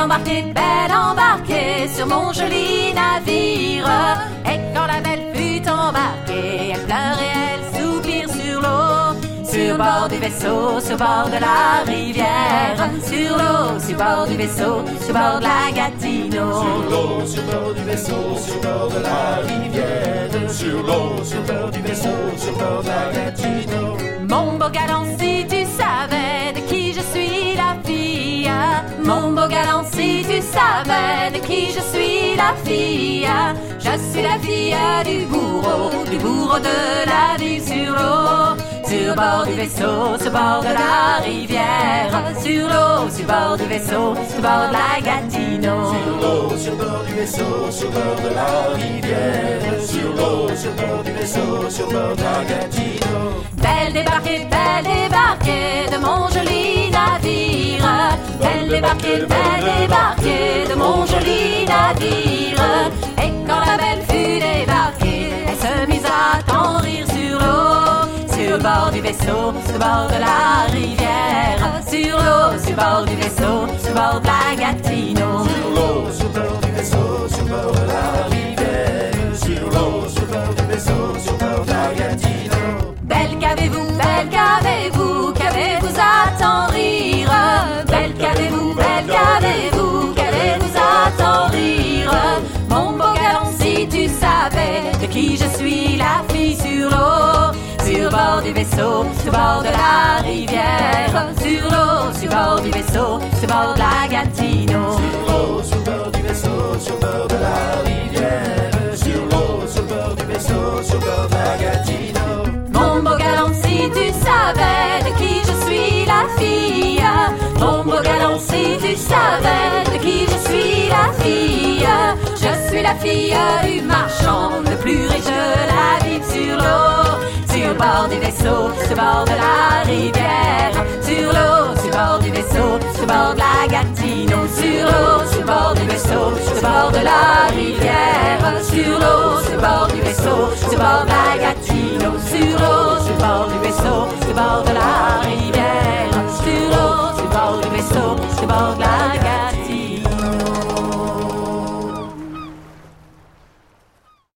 belle embarquée sur mon joli navire. Et quand la belle fut embarquée, elle pleure et elle soupire sur l'eau. Sur bord du vaisseau, sur bord de la rivière. Sur l'eau, sur bord du vaisseau, sur bord de la Gatineau. Sur l'eau, sur bord du vaisseau, sur bord de la rivière. Sur l'eau, sur bord du vaisseau, sur bord de la Gatineau. Mon beau galant, si tu savais de qui je suis la fille. Mon beau galant, si tu savais de qui je suis la fille. Je suis la fille du bourreau de la ville sur l'eau. Sur bord du vaisseau, sur bord de la rivière. Sur l'eau, sur bord du vaisseau, sur bord de la Gatineau. Sur l'eau, sur bord du vaisseau, sur bord de la rivière. Sur l'eau, sur bord du vaisseau, sur bord de la Gatineau. Belle débarquée de mon joli navire. Belle débarquée de mon joli navire. Et quand la belle fut débarquée, elle se mise à tant rire sur l'eau. Sur bord du vaisseau, sur bord de la rivière. Sur l'eau, sur bord du vaisseau, sur bord de la Gatineau. Sur l'eau, sur bord du vaisseau, sur bord de la rivière. Sur l'eau, sur bord du vaisseau, sur bord de la Gatineau. Belle qu'avez-vous à tant rire. Belle qu'avez-vous à tant rire. Mon beau galant, si tu savais de qui je suis la fille sur l'eau. Sur bord du vaisseau, sur bord de la rivière. Sur l'eau, sur bord du vaisseau, sur bord de la Gatineau. Sur l'eau, sur bord du vaisseau, sur bord de la rivière. Sur l'eau, sur bord du vaisseau, sur bord de la Gatineau. Mon beau galant, si tu savais de qui je suis la fille. Mon beau galant, si tu savais de qui je suis la fille. Je suis la fille du marchand, le plus riche de la ville sur l'eau. Sur bord du vaisseau, sur bord de la rivière. Sur l'eau, sur bord du vaisseau, sur bord de la Gatineau. Sur l'eau, sur bord du vaisseau, sur bord de la rivière. Sur l'eau, sur bord du vaisseau, sur bord de la Gatineau. Sur l'eau, sur bord du vaisseau, sur bord de la rivière. Sur l'eau, sur bord du vaisseau, sur bord de la